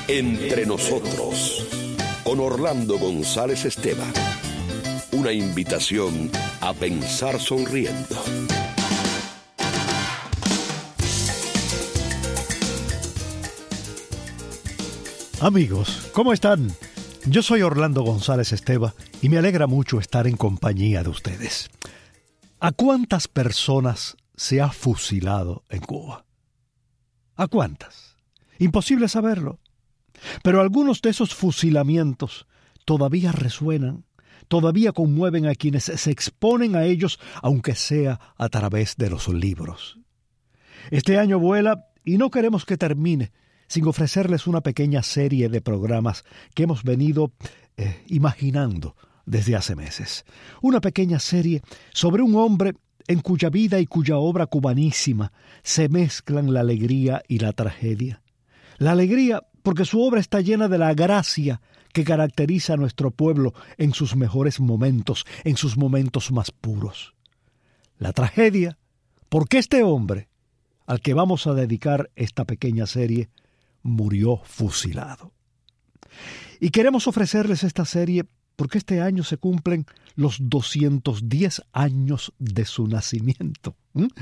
Entre nosotros, con Orlando González Esteban. Una invitación a pensar sonriendo. Amigos, ¿cómo están? Yo soy Orlando González Esteban y me alegra mucho estar en compañía de ustedes. ¿A cuántas personas se ha fusilado en Cuba? ¿A cuántas? Imposible saberlo. Pero algunos de esos fusilamientos todavía resuenan, todavía conmueven a quienes se exponen a ellos, aunque sea a través de los libros. Este año vuela y no queremos que termine sin ofrecerles una pequeña serie de programas que hemos venido imaginando desde hace meses. Una pequeña serie sobre un hombre en cuya vida y cuya obra cubanísima se mezclan la alegría y la tragedia. La alegría porque su obra está llena de la gracia que caracteriza a nuestro pueblo en sus mejores momentos, en sus momentos más puros. La tragedia porque este hombre, al que vamos a dedicar esta pequeña serie, murió fusilado. Y queremos ofrecerles esta serie porque este año se cumplen los 210 años de su nacimiento.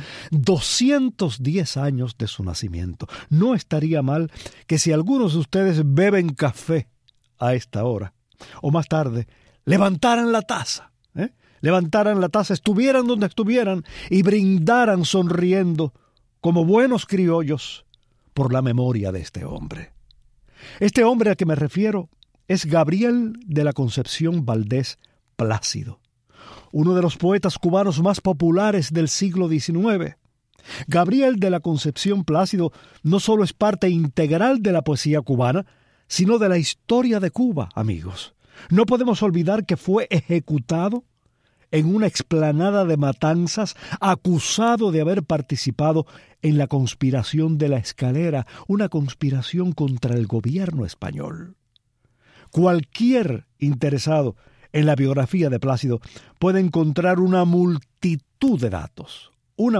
210 años de su nacimiento. No estaría mal que si algunos de ustedes beben café a esta hora, o más tarde, levantaran la taza, estuvieran donde estuvieran y brindaran sonriendo como buenos criollos por la memoria de este hombre. Este hombre a que me refiero es Gabriel de la Concepción Valdés Plácido, uno de los poetas cubanos más populares del siglo XIX. Gabriel de la Concepción Plácido no solo es parte integral de la poesía cubana, sino de la historia de Cuba, amigos. No podemos olvidar que fue ejecutado en una explanada de Matanzas, acusado de haber participado en la conspiración de la Escalera, una conspiración contra el gobierno español. Cualquier interesado en la biografía de Plácido puede encontrar una multitud de datos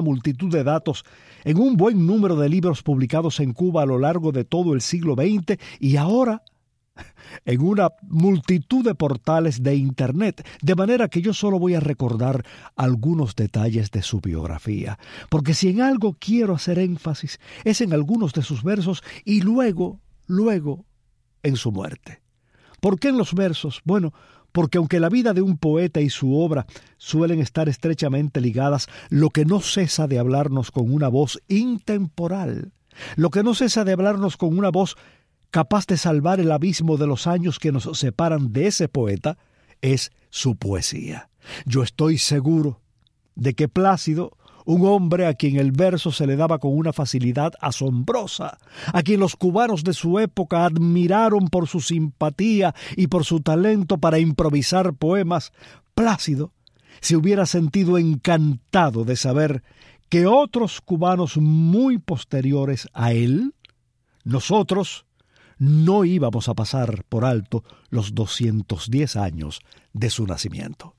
en un buen número de libros publicados en Cuba a lo largo de todo el siglo XX y ahora en una multitud de portales de Internet, de manera que yo solo voy a recordar algunos detalles de su biografía, porque si en algo quiero hacer énfasis es en algunos de sus versos y luego en su muerte. ¿Por qué en los versos? Bueno, porque aunque la vida de un poeta y su obra suelen estar estrechamente ligadas, lo que no cesa de hablarnos con una voz intemporal, lo que no cesa de hablarnos con una voz capaz de salvar el abismo de los años que nos separan de ese poeta, es su poesía. Yo estoy seguro de que Plácido, un hombre a quien el verso se le daba con una facilidad asombrosa, a quien los cubanos de su época admiraron por su simpatía y por su talento para improvisar poemas, Plácido se hubiera sentido encantado de saber que otros cubanos muy posteriores a él, nosotros, no íbamos a pasar por alto los 210 años de su nacimiento.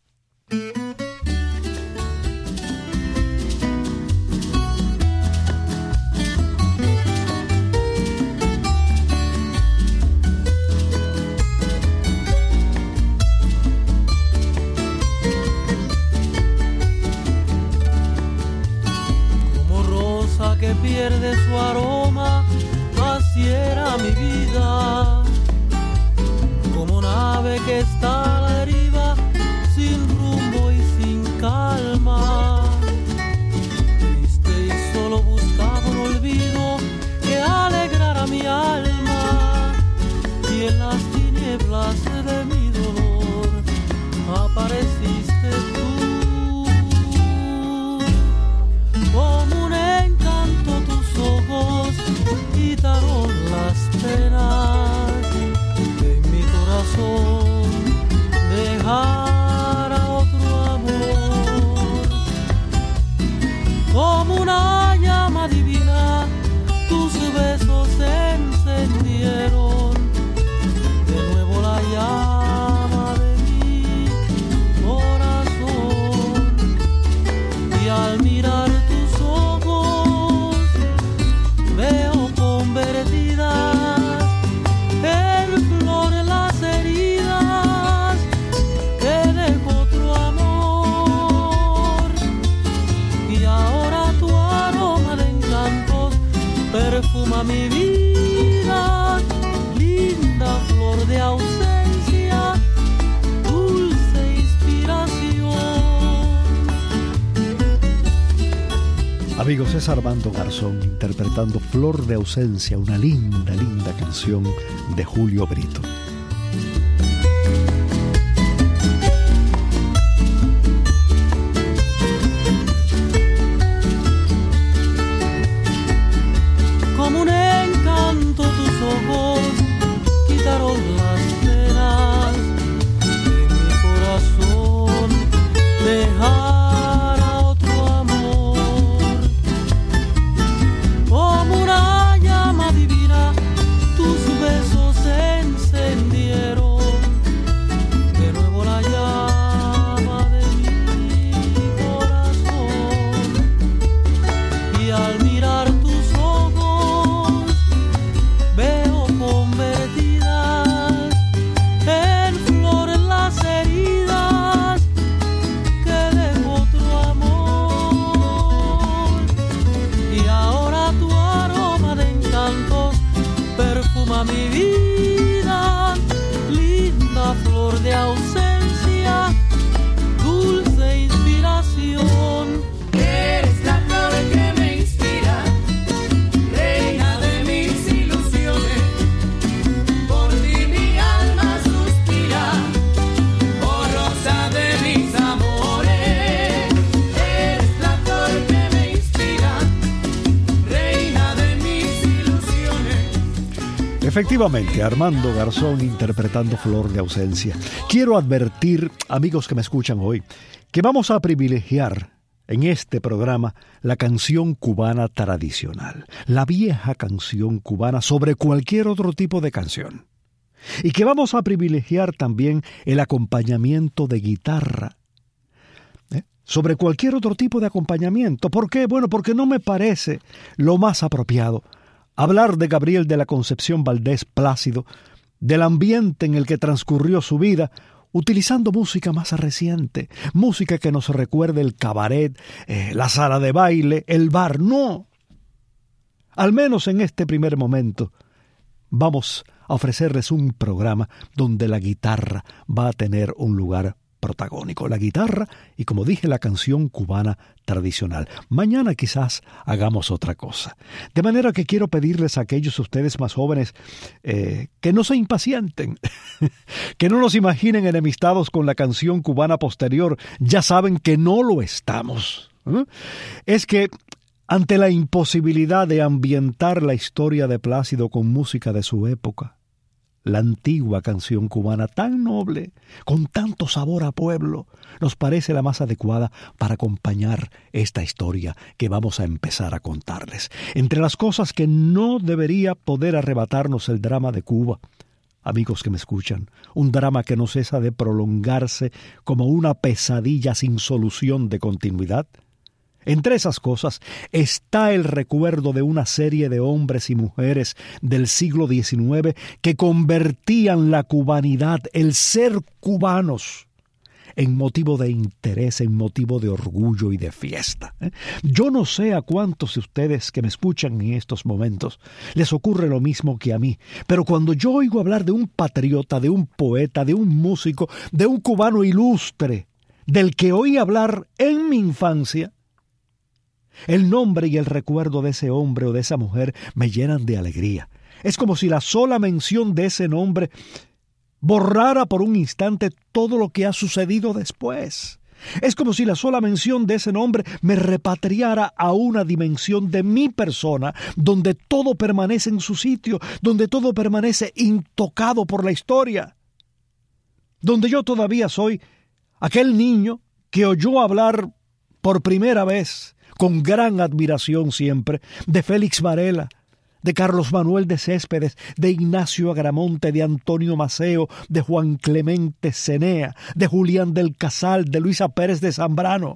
Como rosa que pierde su aroma, así era mi vida, como nave que está a la deriva, sin rumbo y sin calma. Triste y solo buscaba un olvido que alegrara mi alma, y en las tinieblas de mi dolor apareciste tú. Como un encanto tus ojos quitaron las penas de mi corazón, dejara otro amor. Como una llama divina, tus besos encendieron de nuevo la llama de mi corazón. Y al mirar tus ojos veo convertidas perfuma mi vida, linda flor de ausencia, dulce inspiración. Amigos, es Armando Garzón interpretando Flor de Ausencia, una linda, linda canción de Julio Brito. Como un encanto tus ojos quitaron las penas de mi corazón, dejar a otro amor. Como una llama divina tus besos encendieron de nuevo la llama de mi corazón. Y al mirar tus ojos veo convertidas en flores las heridas que dejó otro amor. Y ahora tu aroma de encantos perfuma mi vida, linda flor de ausencia, dulce inspiración. Eres la flor que me inspira, reina de mis ilusiones. Por ti mi alma suspira, oh rosa de mis amores. Eres la flor que me inspira, reina de mis ilusiones. Efectivamente, Armando Garzón interpretando Flor de Ausencia. Quiero advertir, amigos que me escuchan hoy, que vamos a privilegiar en este programa la canción cubana tradicional, la vieja canción cubana sobre cualquier otro tipo de canción. Y que vamos a privilegiar también el acompañamiento de guitarra, sobre cualquier otro tipo de acompañamiento. ¿Por qué? Bueno, porque no me parece lo más apropiado hablar de Gabriel de la Concepción Valdés Plácido, del ambiente en el que transcurrió su vida, utilizando música más reciente, música que nos recuerde el cabaret, la sala de baile, el bar. No. Al menos en este primer momento vamos a ofrecerles un programa donde la guitarra va a tener un lugar protagónico. La guitarra y, como dije, la canción cubana tradicional. Mañana quizás hagamos otra cosa. De manera que quiero pedirles a aquellos de ustedes más jóvenes que no se impacienten, que no nos imaginen enemistados con la canción cubana posterior. Ya saben que no lo estamos. Es que ante la imposibilidad de ambientar la historia de Plácido con música de su época, la antigua canción cubana tan noble, con tanto sabor a pueblo, nos parece la más adecuada para acompañar esta historia que vamos a empezar a contarles. Entre las cosas que no debería poder arrebatarnos el drama de Cuba, amigos que me escuchan, un drama que no cesa de prolongarse como una pesadilla sin solución de continuidad. Entre esas cosas está el recuerdo de una serie de hombres y mujeres del siglo XIX que convertían la cubanidad, el ser cubanos, en motivo de interés, en motivo de orgullo y de fiesta. Yo no sé a cuántos de ustedes que me escuchan en estos momentos les ocurre lo mismo que a mí, pero cuando yo oigo hablar de un patriota, de un poeta, de un músico, de un cubano ilustre, del que oí hablar en mi infancia, el nombre y el recuerdo de ese hombre o de esa mujer me llenan de alegría. Es como si la sola mención de ese nombre borrara por un instante todo lo que ha sucedido después. Es como si la sola mención de ese nombre me repatriara a una dimensión de mi persona, donde todo permanece en su sitio, donde todo permanece intocado por la historia, donde yo todavía soy aquel niño que oyó hablar por primera vez, con gran admiración siempre, de Félix Varela, de Carlos Manuel de Céspedes, de Ignacio Agramonte, de Antonio Maceo, de Juan Clemente Cenea, de Julián del Casal, de Luisa Pérez de Zambrano,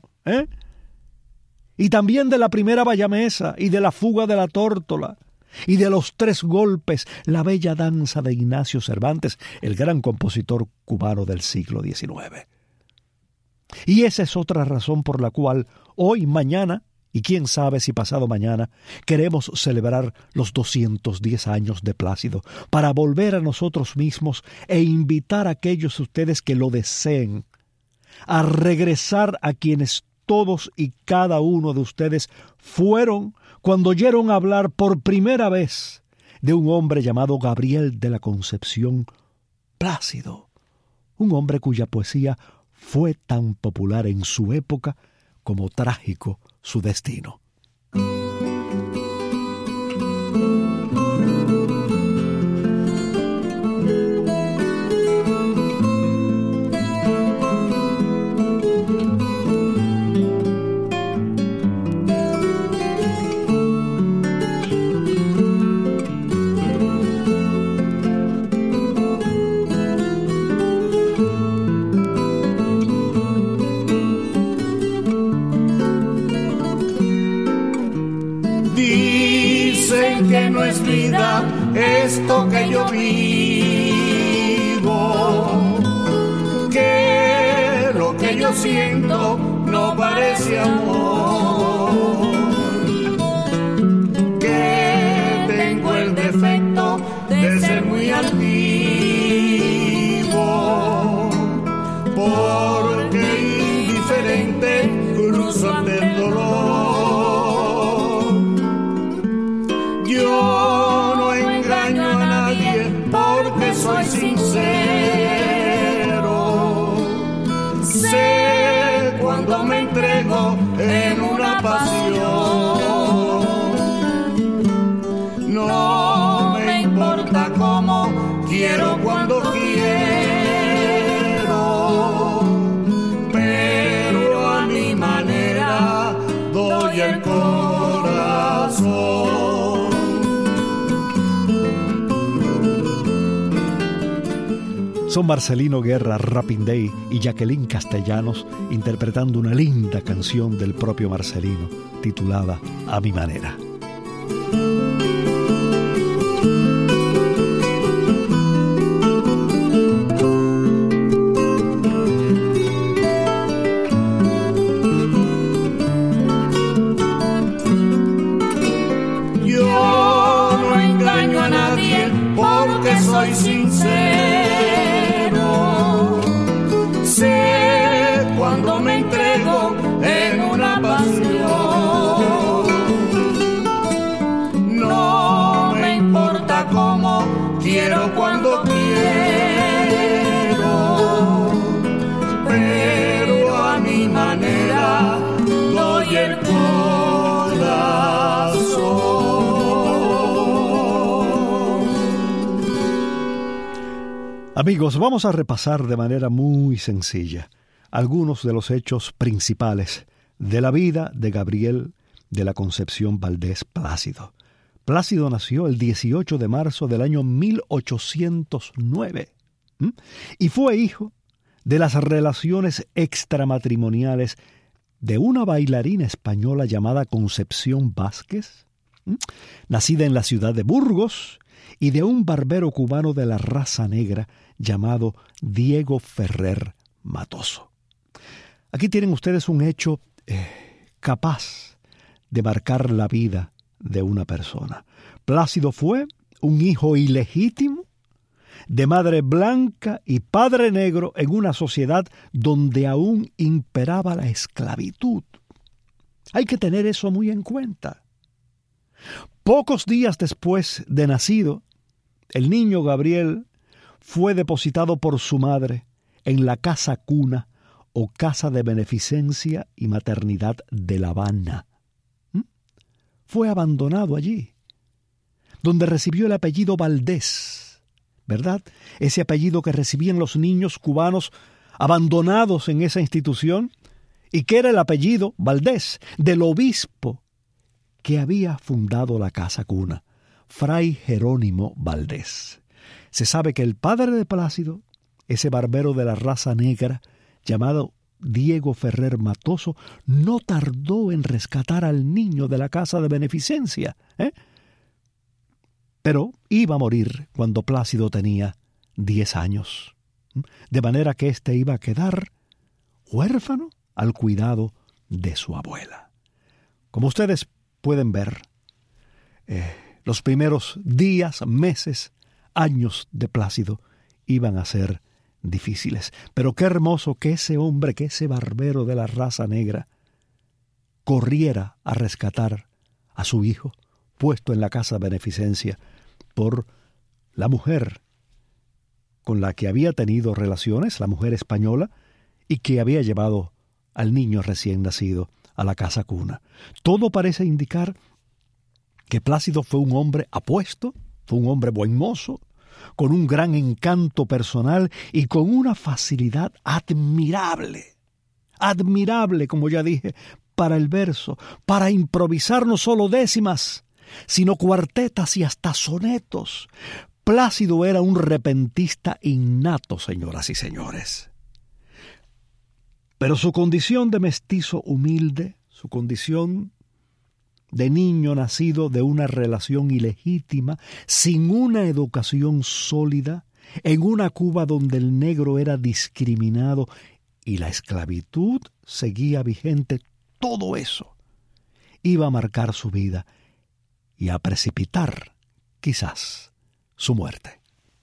y también de la primera Bayamesa y de la fuga de la Tórtola y de los tres golpes, la bella danza de Ignacio Cervantes, el gran compositor cubano del siglo XIX. Y esa es otra razón por la cual hoy, mañana Y quién sabe si pasado mañana queremos celebrar los 210 años de Plácido para volver a nosotros mismos e invitar a aquellos de ustedes que lo deseen a regresar a quienes todos y cada uno de ustedes fueron cuando oyeron hablar por primera vez de un hombre llamado Gabriel de la Concepción Plácido, un hombre cuya poesía fue tan popular en su época como trágico su destino. Que no es vida esto que yo vivo, que lo que yo siento no parece amor, que tengo el defecto de ser muy altivo, porque indiferente cruzo ante el dolor. Yo no engaño a nadie porque soy sincero. Sé cuando me entrego en una pasión. No me importa cómo, quiero cuando quiero. Pero a mi manera doy el corazón. Son Marcelino Guerra, Rapindey y Jacqueline Castellanos interpretando una linda canción del propio Marcelino titulada A mi manera. Yo no engaño a nadie porque soy sincero. Sé cuando me entrego en una pasión. No me importa cómo, quiero cuando quiero. Pero a mi manera doy el corazón. Amigos, vamos a repasar de manera muy sencilla algunos de los hechos principales de la vida de Gabriel de la Concepción Valdés Plácido. Plácido nació el 18 de marzo del año 1809 y fue hijo de las relaciones extramatrimoniales de una bailarina española llamada Concepción Vázquez, nacida en la ciudad de Burgos, y de un barbero cubano de la raza negra llamado Diego Ferrer Matoso. Aquí tienen ustedes un hecho capaz de marcar la vida de una persona. Plácido fue un hijo ilegítimo de madre blanca y padre negro en una sociedad donde aún imperaba la esclavitud. Hay que tener eso muy en cuenta. Pocos días después de nacido, el niño Gabriel fue depositado por su madre en la casa cuna o casa de beneficencia y maternidad de La Habana. Fue abandonado allí, donde recibió el apellido Valdés, ¿verdad? Ese apellido que recibían los niños cubanos abandonados en esa institución y que era el apellido Valdés del obispo que había fundado la casa cuna, Fray Jerónimo Valdés. Se sabe que el padre de Plácido, ese barbero de la raza negra llamado Diego Ferrer Matoso, no tardó en rescatar al niño de la casa de beneficencia, pero iba a morir cuando Plácido tenía 10 años, de manera que éste iba a quedar huérfano al cuidado de su abuela. Como ustedes pueden ver, los primeros días, meses, años de Plácido iban a ser difíciles. Pero qué hermoso que ese hombre, que ese barbero de la raza negra, corriera a rescatar a su hijo, puesto en la casa de beneficencia por la mujer con la que había tenido relaciones, la mujer española, y que había llevado al niño recién nacido a la casa cuna. Todo parece indicar que Plácido fue un hombre apuesto, fue un hombre buen mozo, con un gran encanto personal y con una facilidad admirable, como ya dije, para el verso, para improvisar no solo décimas, sino cuartetas y hasta sonetos. Plácido era un repentista innato, señoras y señores. Pero su condición de mestizo humilde, su condición de niño nacido de una relación ilegítima, sin una educación sólida, en una Cuba donde el negro era discriminado y la esclavitud seguía vigente, todo eso iba a marcar su vida y a precipitar, quizás, su muerte.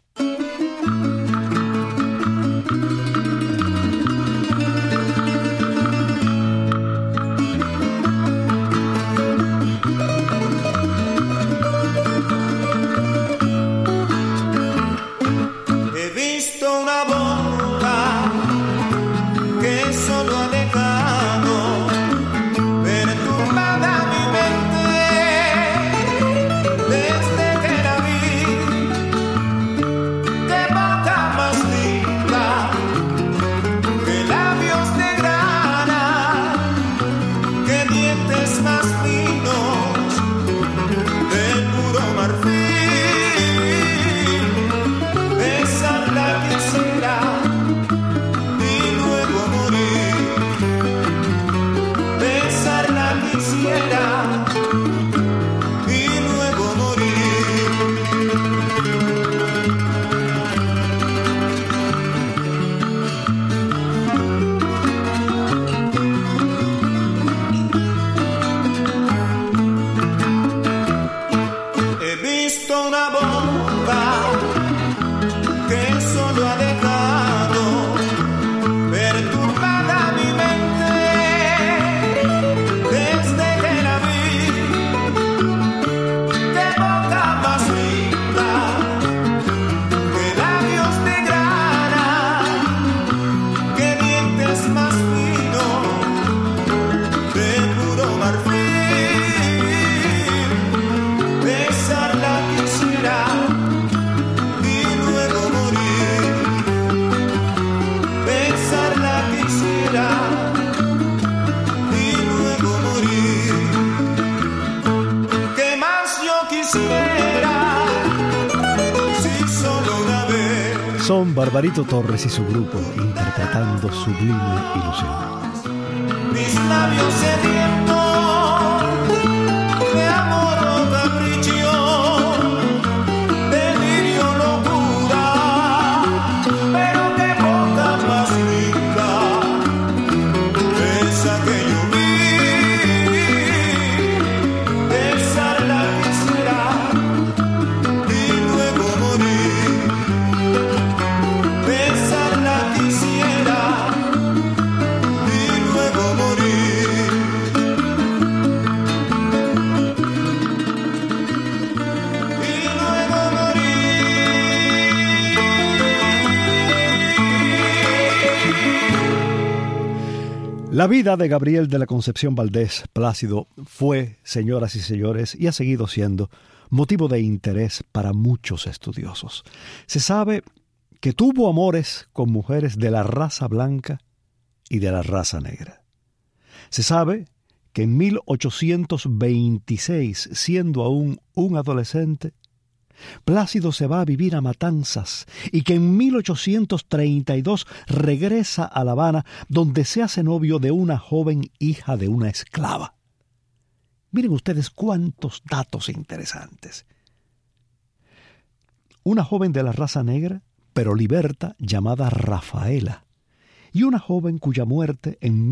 Son Barbarito Torres y su grupo interpretando Sublime Ilusión. Mis labios sedientos de amor o capricho, delirio, locura, pero qué boca más linda, esa que yo vi, besarla quisiera y luego morir. Besarla quisiera y luego morir. Y luego morir. La vida de Gabriel de la Concepción Valdés Plácido fue, señoras y señores, y ha seguido siendo motivo de interés para muchos estudiosos. Se sabe que tuvo amores con mujeres de la raza blanca y de la raza negra. Se sabe que en 1826, siendo aún un adolescente, Plácido se va a vivir a Matanzas y que en 1832 regresa a La Habana, donde se hace novio de una joven hija de una esclava. Miren ustedes cuántos datos interesantes. Una joven de la raza negra, pero liberta, llamada Rafaela, y una joven cuya muerte en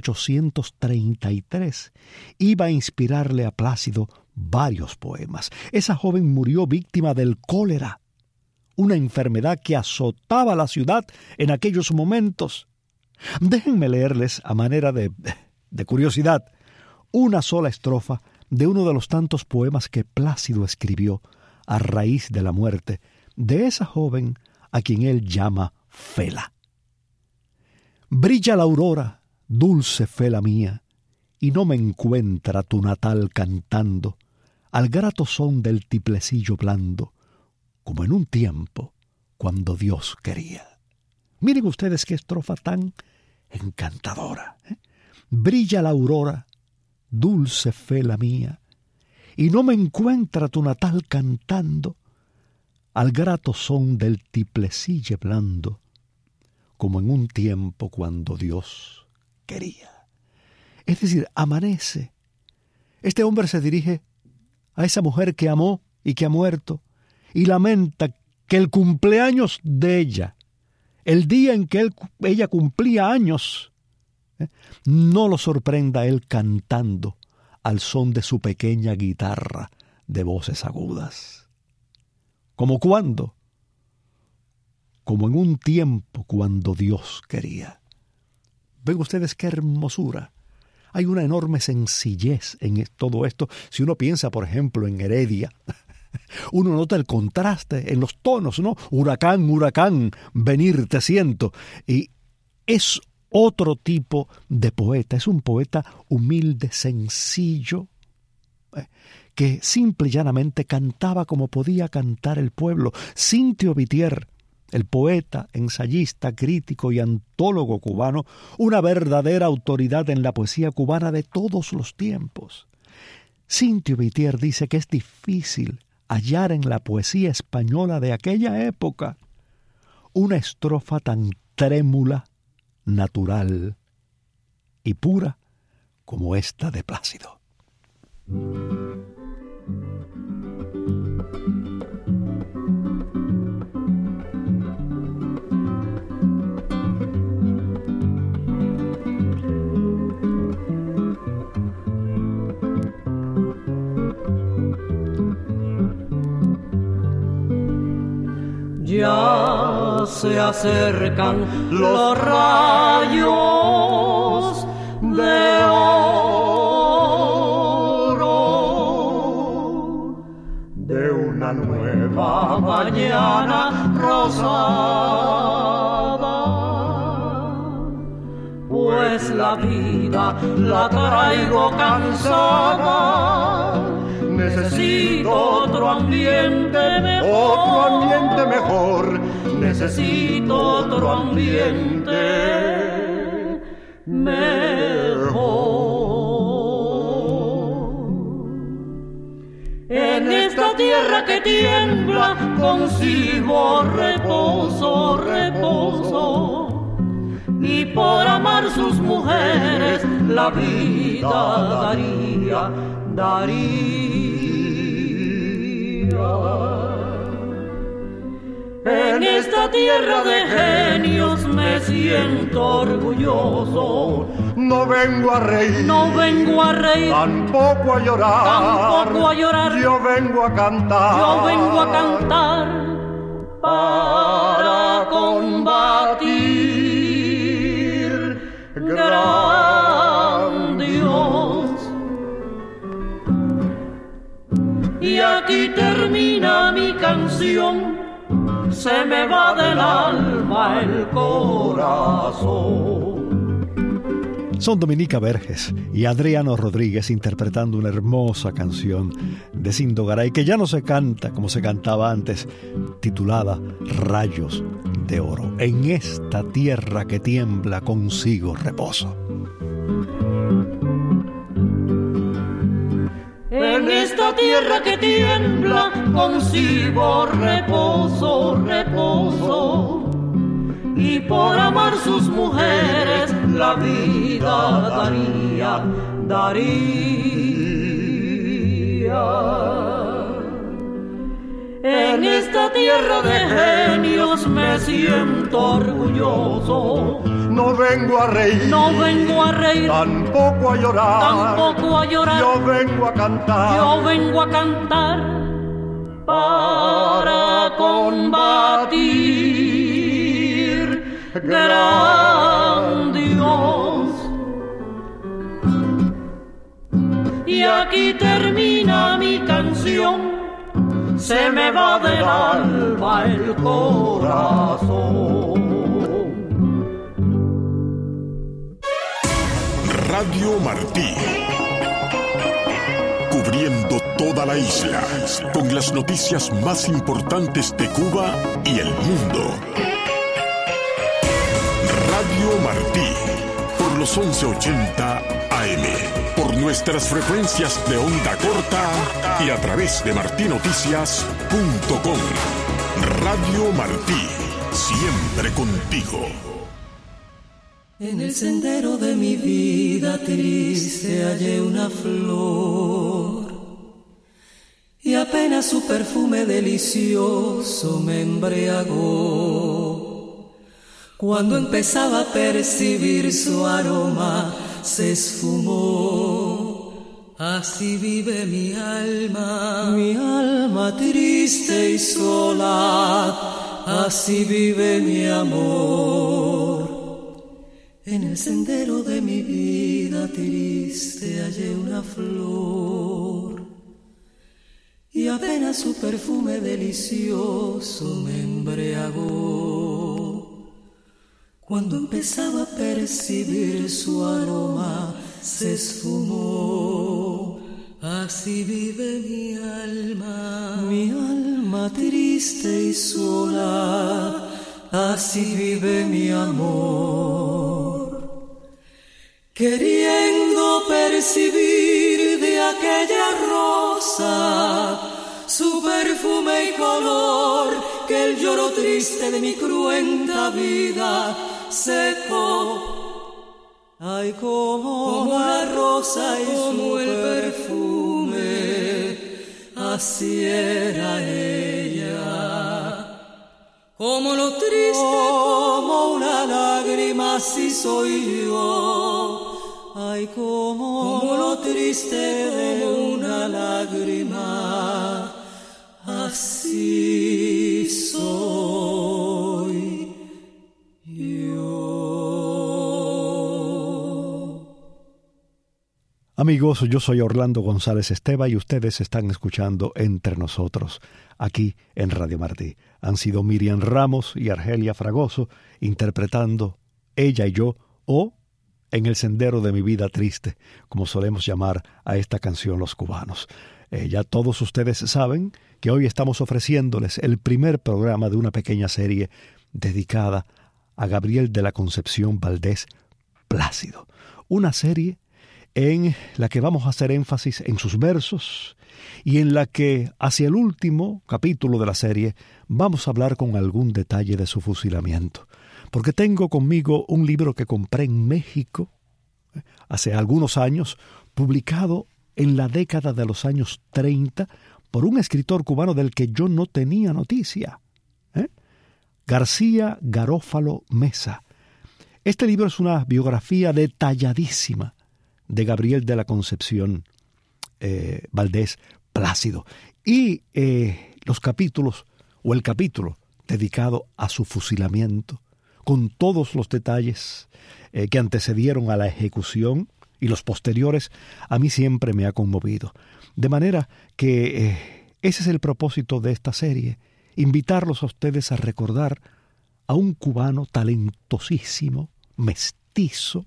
1833 iba a inspirarle a Plácido varios poemas. Esa joven murió víctima del cólera, una enfermedad que azotaba la ciudad en aquellos momentos. Déjenme leerles, a manera de curiosidad, una sola estrofa de uno de los tantos poemas que Plácido escribió a raíz de la muerte de esa joven a quien él llama Fela. Brilla la aurora, dulce Fela mía, y no me encuentra tu natal cantando al grato son del tiplecillo blando, como en un tiempo cuando Dios quería. Miren ustedes qué estrofa tan encantadora, ¿eh? Brilla la aurora, dulce Fela mía, y no me encuentra tu natal cantando al grato son del tiplecillo blando, como en un tiempo cuando Dios quería. Es decir, amanece. Este hombre se dirige a esa mujer que amó y que ha muerto, y lamenta que el cumpleaños de ella, el día en que ella cumplía años, no lo sorprenda a él cantando al son de su pequeña guitarra de voces agudas. ¿Como cuándo? Como en un tiempo cuando Dios quería. Ven ustedes qué hermosura. Hay una enorme sencillez en todo esto. Si uno piensa, por ejemplo, en Heredia, uno nota el contraste en los tonos, ¿no? Huracán, huracán, venir te siento. Y es otro tipo de poeta. Es un poeta humilde, sencillo, que simple y llanamente cantaba como podía cantar el pueblo. Cintio Vitier, el poeta, ensayista, crítico y antólogo cubano, una verdadera autoridad en la poesía cubana de todos los tiempos. Cintio Vitier dice que es difícil hallar en la poesía española de aquella época una estrofa tan trémula, natural y pura como esta de Plácido. Ya se acercan los rayos de oro de una nueva mañana rosada, pues la vida la traigo cansada. Necesito otro ambiente mejor, necesito otro ambiente mejor. En esta tierra que tiembla consigo reposo, reposo, y por amar sus mujeres la vida daría. En esta tierra de genios me siento orgulloso. No vengo a reír, tampoco a llorar, yo vengo a cantar, para combatir gran Dios. Y aquí termina mi canción, se me va del alma el corazón. Son Dominica Verges y Adriano Rodríguez interpretando una hermosa canción de Sindo Garay que ya no se canta como se cantaba antes, titulada Rayos de Oro. En esta tierra que tiembla consigo reposo. En esta tierra que tiembla consigo reposo, reposo, y por amar sus mujeres la vida daría. En esta tierra de genios me siento orgulloso. No vengo a reír, No vengo a reír, tampoco a llorar, tampoco a llorar. yo vengo a cantar, Yo vengo a cantar para combatir, gran Dios. Y aquí termina mi canción, se me va del alma el corazón. Radio Martí, cubriendo toda la isla, con las noticias más importantes de Cuba y el mundo. Radio Martí, por los 1180 AM, por nuestras frecuencias de onda corta y a través de martinoticias.com. Radio Martí, siempre contigo. En el sendero de mi vida triste hallé una flor y apenas su perfume delicioso me embriagó. Cuando empezaba a percibir su aroma se esfumó. Así vive mi alma triste y sola, así vive mi amor. En el sendero de mi vida triste hallé una flor y apenas su perfume delicioso me embriagó. Cuando empezaba a percibir su aroma se esfumó. Así vive mi alma triste y sola, así vive mi amor. Queriendo percibir de aquella rosa su perfume y color, que el lloro triste de mi cruenta vida secó. Ay, como la rosa y como el perfume, así era ella. Como lo triste, como una lágrima, así soy yo. Ay, como lo triste de una lágrima, así soy yo. Amigos, yo soy Orlando González Esteva y ustedes están escuchando Entre Nosotros, aquí en Radio Martí. Han sido Miriam Ramos y Argelia Fragoso interpretando Ella y Yo, o En el sendero de mi vida triste, como solemos llamar a esta canción los cubanos. Ya todos ustedes saben que hoy estamos ofreciéndoles el primer programa de una pequeña serie dedicada a Gabriel de la Concepción Valdés Plácido. Una serie en la que vamos a hacer énfasis en sus versos y en la que, hacia el último capítulo de la serie, vamos a hablar con algún detalle de su fusilamiento. Porque tengo conmigo un libro que compré en México hace algunos años, publicado en la década de los años 30 por un escritor cubano del que yo no tenía noticia, García Garófalo Mesa. Este libro es una biografía detalladísima de Gabriel de la Concepción Valdés Plácido. Y los capítulos, o el capítulo dedicado a su fusilamiento, con todos los detalles que antecedieron a la ejecución y los posteriores, a mí siempre me ha conmovido. De manera que ese es el propósito de esta serie, invitarlos a ustedes a recordar a un cubano talentosísimo, mestizo,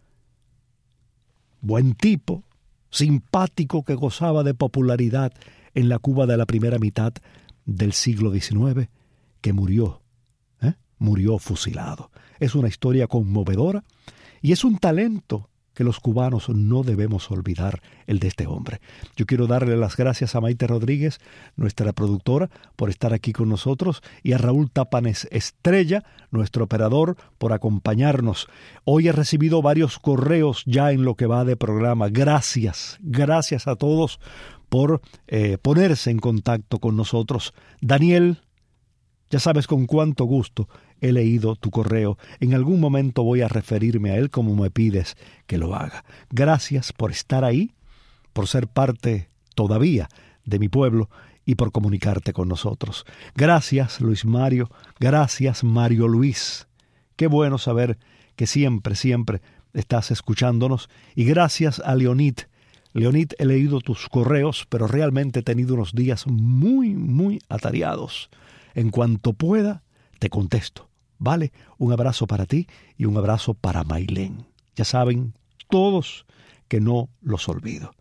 buen tipo, simpático, que gozaba de popularidad en la Cuba de la primera mitad del siglo XIX, que murió fusilado. Es una historia conmovedora y es un talento que los cubanos no debemos olvidar, el de este hombre. Yo quiero darle las gracias a Maite Rodríguez, nuestra productora, por estar aquí con nosotros, y a Raúl Tapanes Estrella, nuestro operador, por acompañarnos. Hoy he recibido varios correos ya en lo que va de programa. Gracias a todos por ponerse en contacto con nosotros. Daniel, ya sabes con cuánto gusto he leído tu correo. En algún momento voy a referirme a él como me pides que lo haga. Gracias por estar ahí, por ser parte todavía de mi pueblo y por comunicarte con nosotros. Gracias, Luis Mario. Gracias, Mario Luis. Qué bueno saber que siempre estás escuchándonos. Y gracias a Leonid. Leonid, he leído tus correos, pero realmente he tenido unos días muy atareados. En cuanto pueda, te contesto. ¿Vale? Un abrazo para ti y un abrazo para Mailén. Ya saben todos que no los olvido.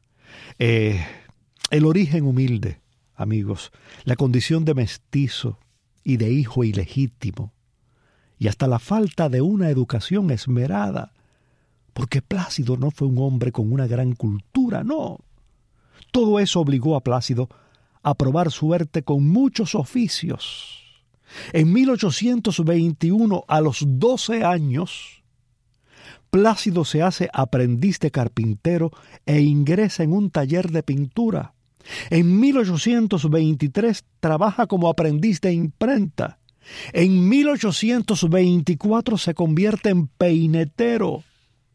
El origen humilde, amigos, la condición de mestizo y de hijo ilegítimo, y hasta la falta de una educación esmerada, porque Plácido no fue un hombre con una gran cultura, no. Todo eso obligó a Plácido a probar suerte con muchos oficios. En 1821, a los 12 años, Plácido se hace aprendiz de carpintero e ingresa en un taller de pintura. En 1823 trabaja como aprendiz de imprenta. En 1824 se convierte en peinetero.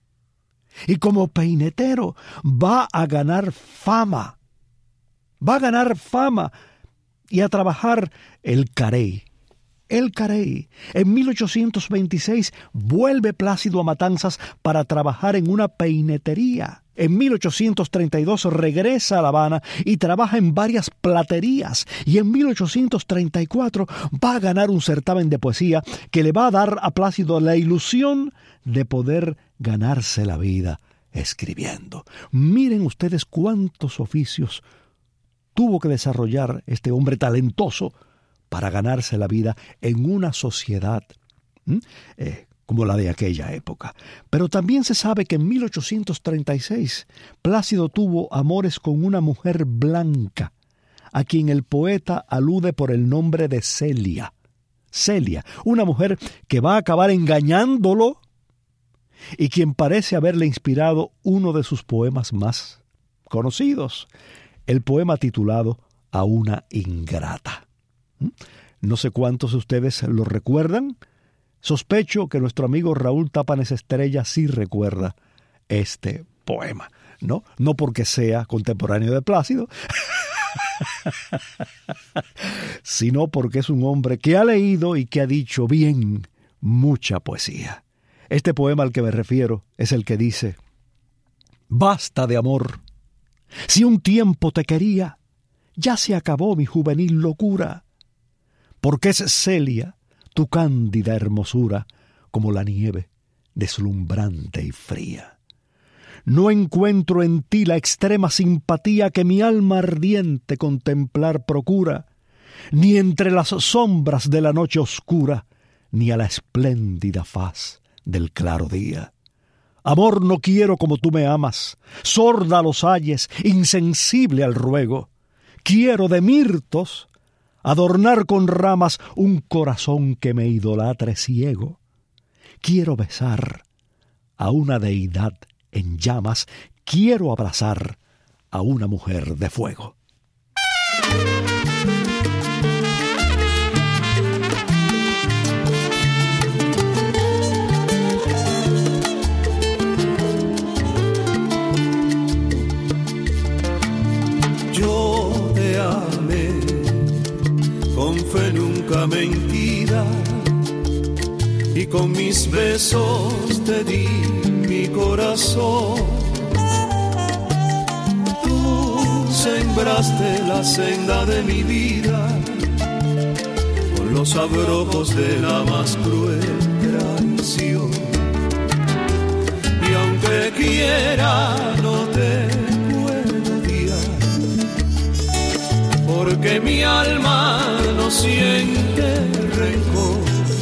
Y como peinetero va a ganar fama. Va a ganar fama y a trabajar el carey. El carey. En 1826 vuelve Plácido a Matanzas para trabajar en una peinetería. En 1832 regresa a La Habana y trabaja en varias platerías. Y en 1834 va a ganar un certamen de poesía que le va a dar a Plácido la ilusión de poder ganarse la vida escribiendo. Miren ustedes cuántos oficios tuvo que desarrollar este hombre talentoso para ganarse la vida en una sociedad como la de aquella época. Pero también se sabe que en 1836 Plácido tuvo amores con una mujer blanca, a quien el poeta alude por el nombre de Celia. Celia, una mujer que va a acabar engañándolo y quien parece haberle inspirado uno de sus poemas más conocidos, el poema titulado A una ingrata. No sé cuántos de ustedes lo recuerdan. Sospecho que nuestro amigo Raúl Tápanes Estrella sí recuerda este poema, ¿no? No porque sea contemporáneo de Plácido, sino porque es un hombre que ha leído y que ha dicho bien mucha poesía. Este poema al que me refiero es el que dice: basta de amor, si un tiempo te quería, ya se acabó mi juvenil locura, porque es Celia tu cándida hermosura, como la nieve, deslumbrante y fría. No encuentro en ti la extrema simpatía que mi alma ardiente contemplar procura, ni entre las sombras de la noche oscura, ni a la espléndida faz del claro día. Amor, no quiero como tú me amas, sorda a los ayes, insensible al ruego. Quiero de mirtos adornar con ramas un corazón que me idolatre ciego. Quiero besar a una deidad en llamas, quiero abrazar a una mujer de fuego. Yo te amé con fe nunca mentira, y con mis besos te di mi corazón. Tú sembraste la senda de mi vida con los abrojos de la más cruel traición. Y aunque quiera no te puedo odiar, porque mi alma no siente rencor.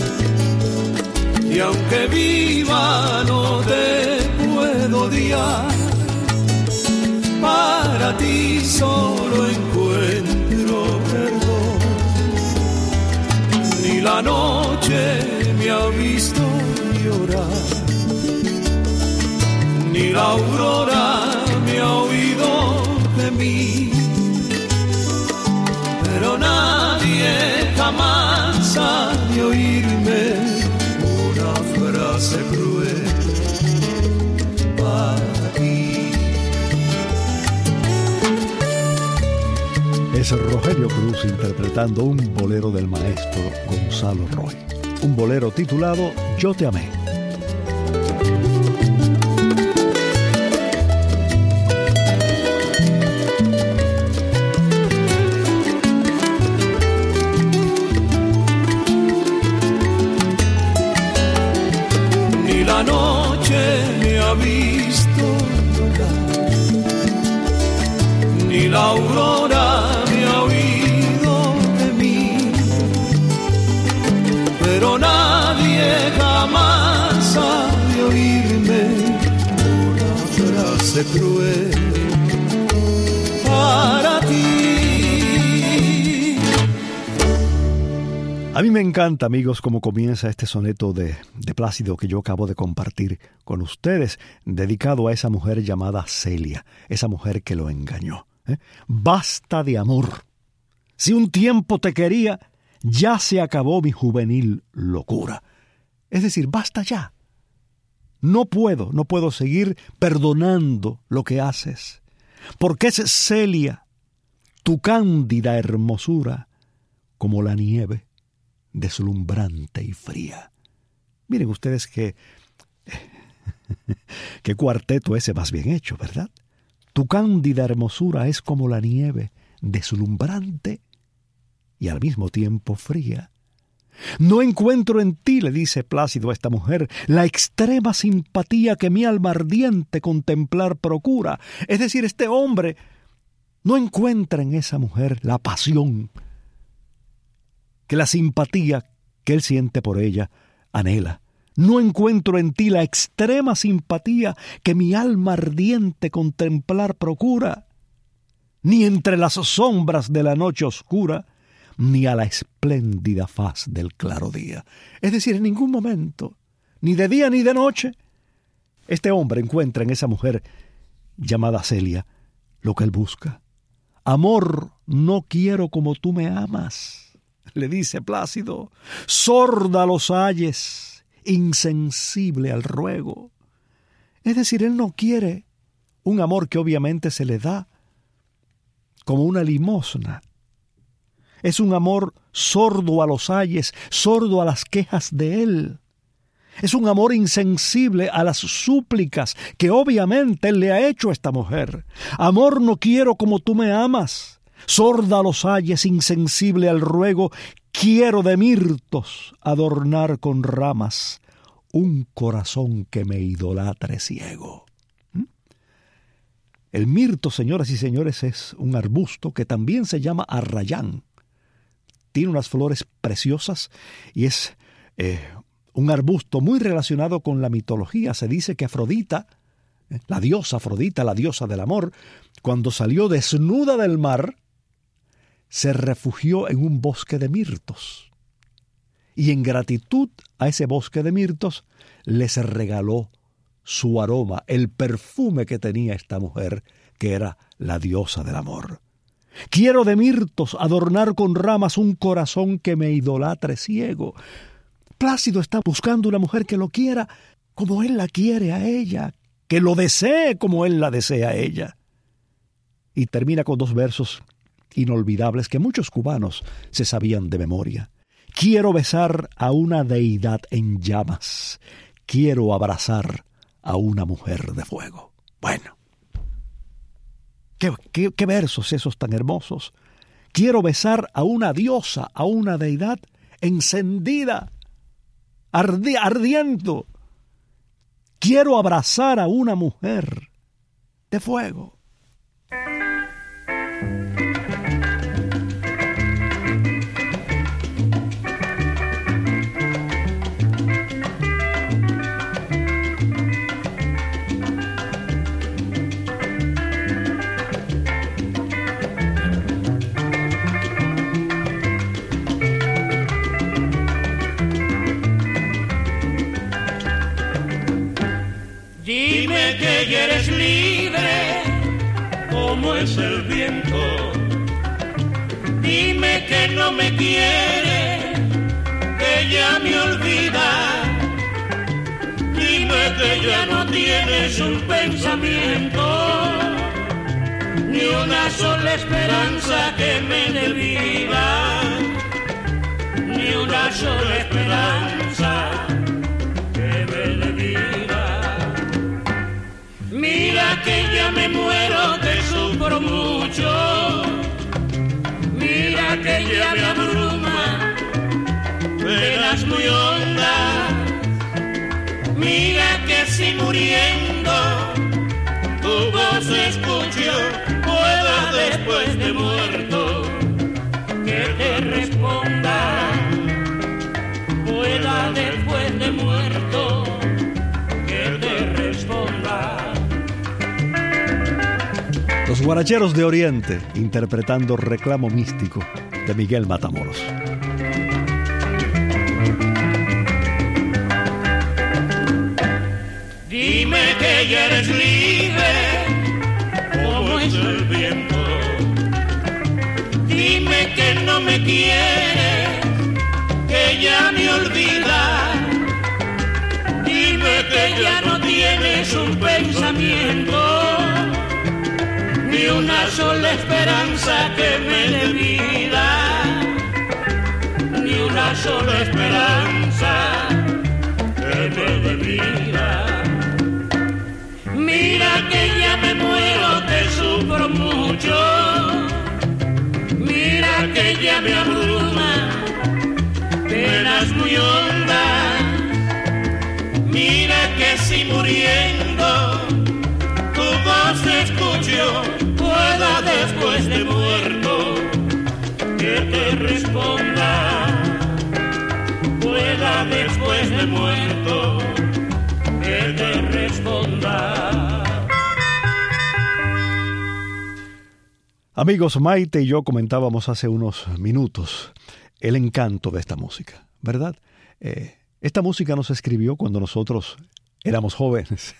Y aunque viva no te puedo odiar, para ti solo encuentro perdón. Ni la noche me ha visto llorar, ni la aurora me ha oído gemir. pero nadie jamás ha de oírme una frase cruel para ti. Es Rogelio Cruz interpretando un bolero del maestro Gonzalo Roy. Un bolero titulado Yo te amé. Ni la noche me ha visto llorar, ni la aurora me ha oído de mí, pero nadie jamás ha de oírme una frase cruel para ti. A mí me encanta, amigos, cómo comienza este soneto de Plácido que yo acabo de compartir con ustedes, dedicado a esa mujer llamada Celia, esa mujer que lo engañó. Basta de amor. Si un tiempo te quería, ya se acabó mi juvenil locura. Es decir, basta ya. No puedo seguir perdonando lo que haces, porque es Celia, tu cándida hermosura, como la nieve, deslumbrante y fría. Miren ustedes qué cuarteto ese más bien hecho, ¿verdad? Tu cándida hermosura es como la nieve, deslumbrante y al mismo tiempo fría. No encuentro en ti, le dice Plácido a esta mujer, la extrema simpatía que mi alma ardiente contemplar procura. Es decir, este hombre no encuentra en esa mujer la pasión que la simpatía que él siente por ella anhela. No encuentro en ti la extrema simpatía que mi alma ardiente contemplar procura, ni entre las sombras de la noche oscura, ni a la espléndida faz del claro día. Es decir, en ningún momento, ni de día ni de noche, este hombre encuentra en esa mujer llamada Celia lo que él busca. Amor, no quiero como tú me amas, le dice Plácido, sorda los ayes, insensible al ruego. Es decir, él no quiere un amor que obviamente se le da como una limosna. Es un amor sordo a los ayes, sordo a las quejas de él. Es un amor insensible a las súplicas que obviamente él le ha hecho a esta mujer. Amor, no quiero como tú me amas, sorda a los ayes, insensible al ruego, quiero de mirtos adornar con ramas un corazón que me idolatre ciego. El mirto, señoras y señores, es un arbusto que también se llama arrayán. Tiene unas flores preciosas y es un arbusto muy relacionado con la mitología. Se dice que Afrodita, la diosa Afrodita, la diosa del amor, cuando salió desnuda del mar, se refugió en un bosque de mirtos. Y en gratitud a ese bosque de mirtos, les regaló su aroma, el perfume que tenía esta mujer, que era la diosa del amor. Quiero de mirtos adornar con ramas un corazón que me idolatre ciego. Plácido está buscando una mujer que lo quiera como él la quiere a ella, que lo desee como él la desea a ella. Y termina con dos versos inolvidables que muchos cubanos se sabían de memoria. Quiero besar a una deidad en llamas, quiero abrazar a una mujer de fuego. Bueno, ¿qué versos esos tan hermosos? Quiero besar a una diosa, a una deidad encendida, ardiendo. Quiero abrazar a una mujer de fuego. Dime que ya eres libre, como es el viento. Dime que no me quiere, que ya me olvida. Dime que ya no tienes un pensamiento, ni una sola esperanza que me dé vida, ni una sola esperanza que me dé vida. Mira que ya me muero, que sufro mucho. Mira que ya me abruma, penas muy hondas. Mira que si muriendo tu voz escucho, pueda después de muerto que te responda. Pueda después de muerto que te responda. Los Guaracheros de Oriente, interpretando Reclamo Místico de Miguel Matamoros. Dime que ya eres libre, como es el viento. Dime que no me quieres, que ya me olvidas. Dime que ya no tienes un pensamiento, ni una sola esperanza que me dé vida, ni una sola esperanza que me dé vida. Mira que ya me muero, que sufro mucho. Mira que ya me abruma, penas muy hondas. Mira que si muriendo tu voz escucho, pueda después de muerto que te responda. Pueda después de muerto que te responda. Amigos, Maite y yo comentábamos hace unos minutos el encanto de esta música, ¿verdad? Esta música nos escribió cuando nosotros éramos jóvenes.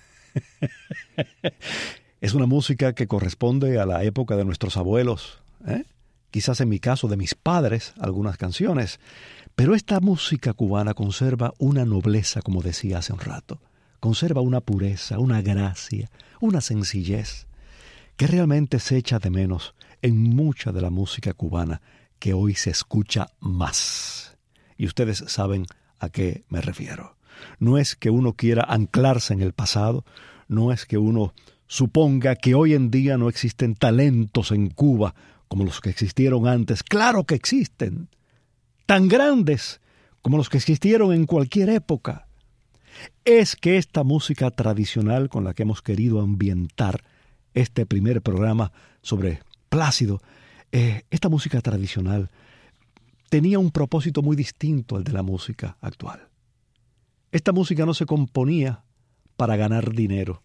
Es una música que corresponde a la época de nuestros abuelos, quizás en mi caso de mis padres, algunas canciones, pero esta música cubana conserva una nobleza, como decía hace un rato, conserva una pureza, una gracia, una sencillez, que realmente se echa de menos en mucha de la música cubana que hoy se escucha más. Y ustedes saben a qué me refiero. No es que uno quiera anclarse en el pasado, no es que uno suponga que hoy en día no existen talentos en Cuba como los que existieron antes. Claro que existen, tan grandes como los que existieron en cualquier época. Es que esta música tradicional con la que hemos querido ambientar este primer programa sobre Plácido, esta música tradicional tenía un propósito muy distinto al de la música actual. Esta música no se componía para ganar dinero.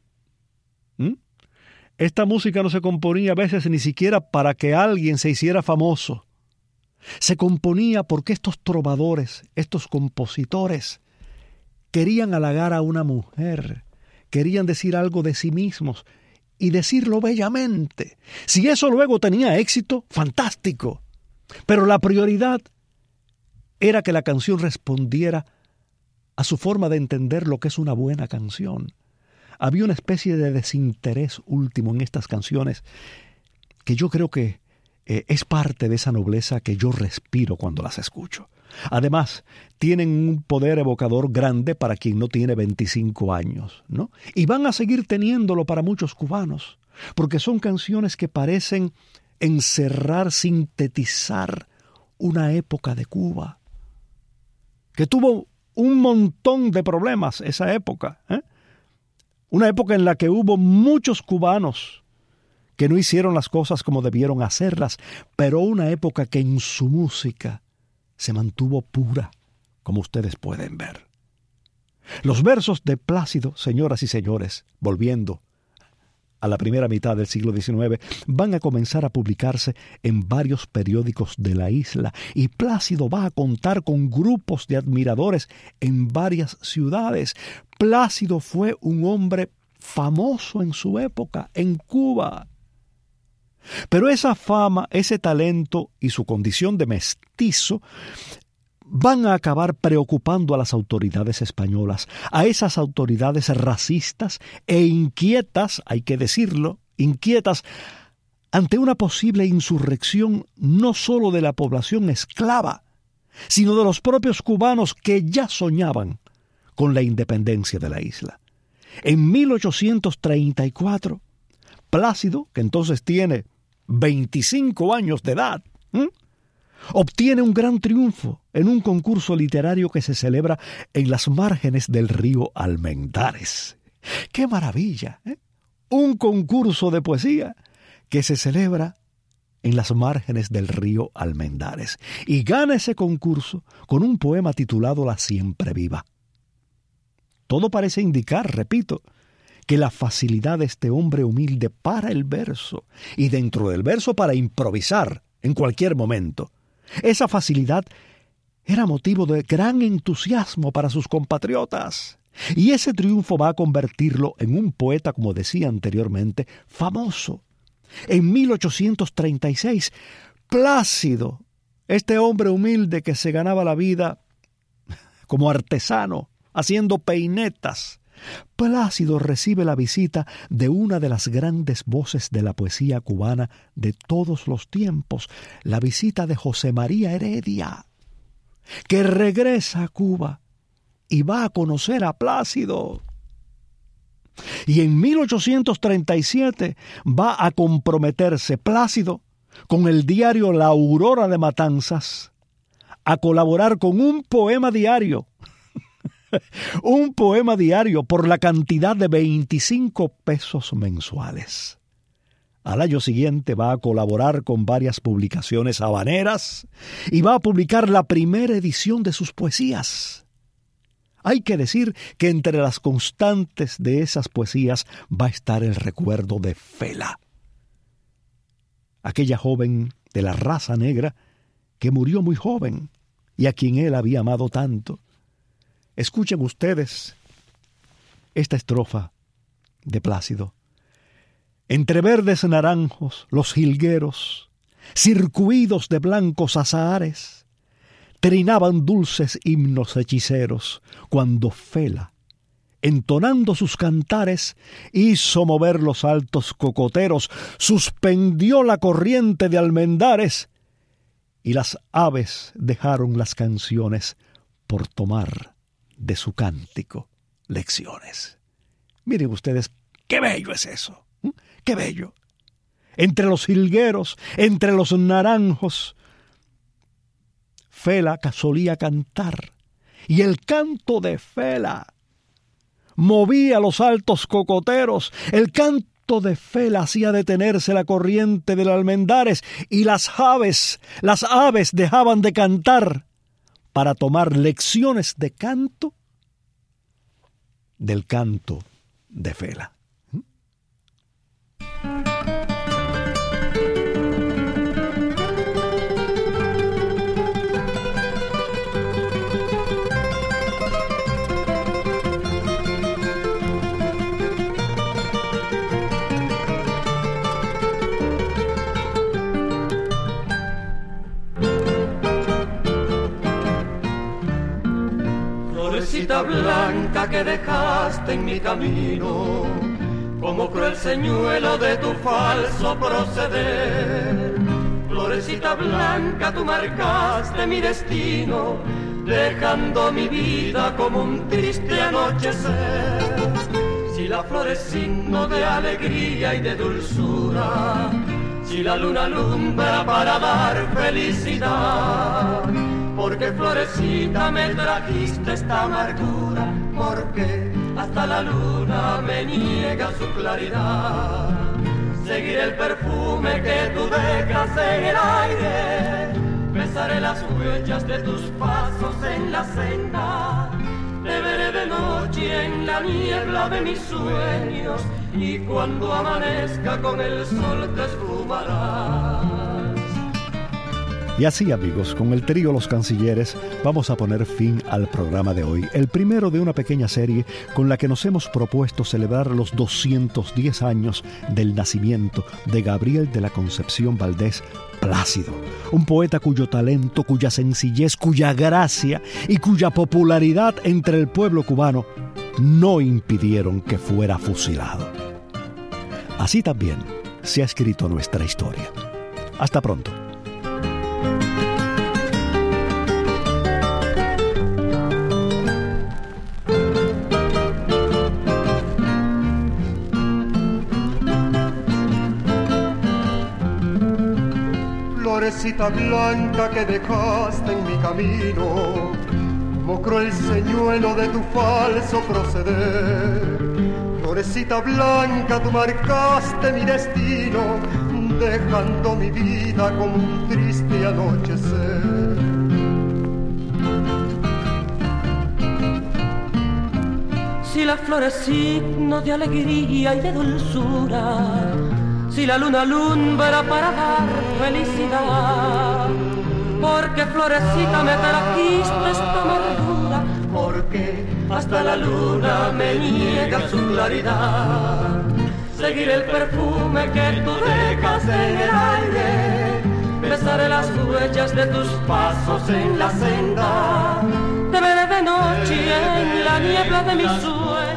Esta música no se componía a veces ni siquiera para que alguien se hiciera famoso. Se componía porque estos trovadores, estos compositores, querían halagar a una mujer, querían decir algo de sí mismos y decirlo bellamente. Si eso luego tenía éxito, fantástico. Pero la prioridad era que la canción respondiera a su forma de entender lo que es una buena canción. Había una especie de desinterés último en estas canciones que yo creo que es parte de esa nobleza que yo respiro cuando las escucho. Además, tienen un poder evocador grande para quien no tiene 25 años, ¿no? Y van a seguir teniéndolo para muchos cubanos, porque son canciones que parecen encerrar, sintetizar una época de Cuba, que tuvo un montón de problemas esa época, Una época en la que hubo muchos cubanos que no hicieron las cosas como debieron hacerlas, pero una época que en su música se mantuvo pura, como ustedes pueden ver. Los versos de Plácido, señoras y señores, volviendo a la primera mitad del siglo XIX, van a comenzar a publicarse en varios periódicos de la isla, y Plácido va a contar con grupos de admiradores en varias ciudades. Plácido fue un hombre famoso en su época, en Cuba. Pero esa fama, ese talento y su condición de mestizo van a acabar preocupando a las autoridades españolas, a esas autoridades racistas e inquietas, hay que decirlo, inquietas ante una posible insurrección no solo de la población esclava, sino de los propios cubanos que ya soñaban con la independencia de la isla. En 1834, Plácido, que entonces tiene 25 años de edad, obtiene un gran triunfo en un concurso literario que se celebra en las márgenes del río Almendares. ¡Qué maravilla! Un concurso de poesía que se celebra en las márgenes del río Almendares. Y gana ese concurso con un poema titulado La Siempre Viva. Todo parece indicar, repito, que la facilidad de este hombre humilde para el verso y dentro del verso para improvisar en cualquier momento, esa facilidad era motivo de gran entusiasmo para sus compatriotas. Y ese triunfo va a convertirlo en un poeta, como decía anteriormente, famoso. En 1836, Plácido, este hombre humilde que se ganaba la vida como artesano, haciendo peinetas, Plácido recibe la visita de una de las grandes voces de la poesía cubana de todos los tiempos, la visita de José María Heredia, que regresa a Cuba y va a conocer a Plácido. Y en 1837 va a comprometerse Plácido con el diario La Aurora de Matanzas a colaborar con un poema diario. Un poema diario por la cantidad de 25 pesos mensuales. Al año siguiente va a colaborar con varias publicaciones habaneras y va a publicar la primera edición de sus poesías. Hay que decir que entre las constantes de esas poesías va a estar el recuerdo de Fela, aquella joven de la raza negra que murió muy joven y a quien él había amado tanto. Escuchen ustedes esta estrofa de Plácido. Entre verdes naranjos, los jilgueros, circuidos de blancos azahares, trinaban dulces himnos hechiceros, cuando Fela, entonando sus cantares, hizo mover los altos cocoteros, suspendió la corriente de almendares, y las aves dejaron las canciones por tomar de su cántico lecciones. Miren ustedes, qué bello es eso, qué bello. Entre los jilgueros, entre los naranjos, Fela solía cantar, y el canto de Fela movía los altos cocoteros. El canto de Fela hacía detenerse la corriente del almendares, y las aves dejaban de cantar para tomar lecciones de canto del canto de Fela. Florecita blanca que dejaste en mi camino, como cruel señuelo de tu falso proceder. Florecita blanca, tú marcaste mi destino, dejando mi vida como un triste anochecer. Si la flor es signo de alegría y de dulzura, si la luna alumbra para dar felicidad, porque florecita me trajiste esta amargura, porque hasta la luna me niega su claridad. Seguiré el perfume que tú dejas en el aire, besaré las huellas de tus pasos en la senda, te veré de noche en la niebla de mis sueños, y cuando amanezca con el sol te esfumarás. Y así, amigos, con el trío Los Cancilleres vamos a poner fin al programa de hoy, el primero de una pequeña serie con la que nos hemos propuesto celebrar los 210 años del nacimiento de Gabriel de la Concepción Valdés Plácido, un poeta cuyo talento, cuya sencillez, cuya gracia y cuya popularidad entre el pueblo cubano no impidieron que fuera fusilado. Así también se ha escrito nuestra historia. Hasta pronto. Florecita blanca que dejaste en mi camino, como cruel señuelo de tu falso proceder. Florecita blanca, tú marcaste mi destino, dejando mi vida como un triste anochecer. Si la flor es signo de alegría y de dulzura, si la luna alumbra para dar felicidad, porque florecita me trajiste esta amargura, porque hasta la luna me niega su claridad. Seguiré el perfume que tú dejas en el aire, besaré las huellas de tus pasos en la senda, te veré de noche en la niebla de mis sueños.